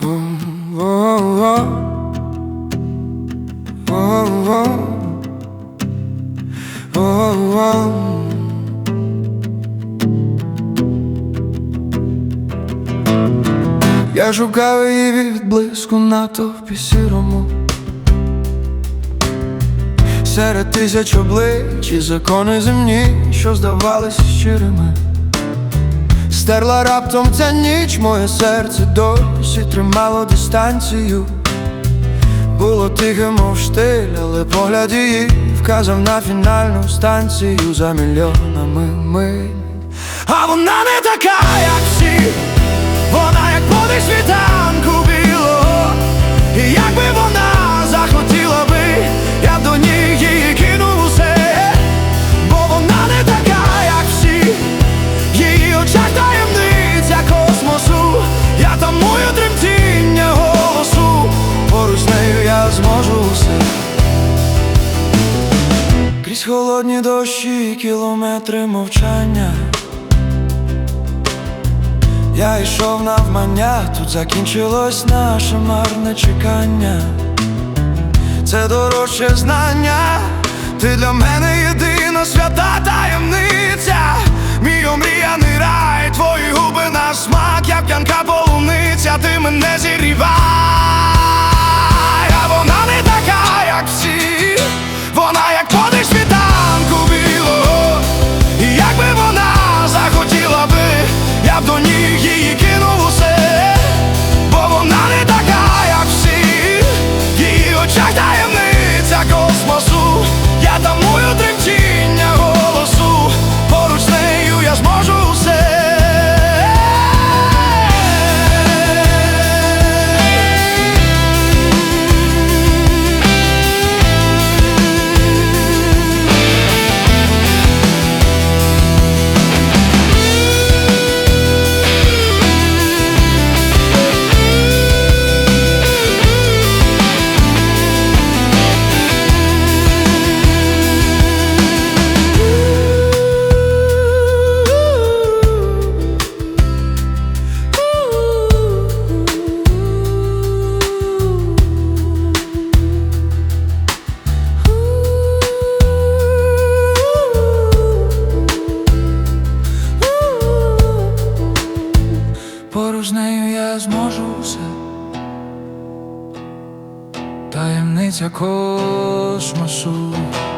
Я шукав її відблиску на товпі сірому, серед тисяч облич і закони земні, що здавалися щирими. Стерла раптом ця ніч, моє серце досі тримало дистанцію. Було тихе, мов штиль, але погляд її вказав на фінальну станцію за мільйонами миль. А вона не така, як всі, вона як подих світанку білого. І якби вона захотіла би, я б до ніг її кинув усе. Бо вона не така, як всі, в її очах таємниця космосу. Я тамую тремтіння голосу, поруч з нею я зможу усе. Крізь холодні дощі, кілометри мовчання, я йшов навмання, тут закінчилось наше марне чекання. Це дорожче знання, ти для мене єдина свята таємниця. Мій омріяний рай, твої губи на смак, як п'янка полуниця, ти мене зігрівай. А вона не така, як всі, вона як подих світанку білого. І якби вона захотіла би, я б до ніг її кинув усе. Бо вона не така, як всі, в її очах таємниця космосу. Я тамую тремтіння голосу, поруч з нею я зможу усе. Поруч з нею я зможу все. Таємниця космосу.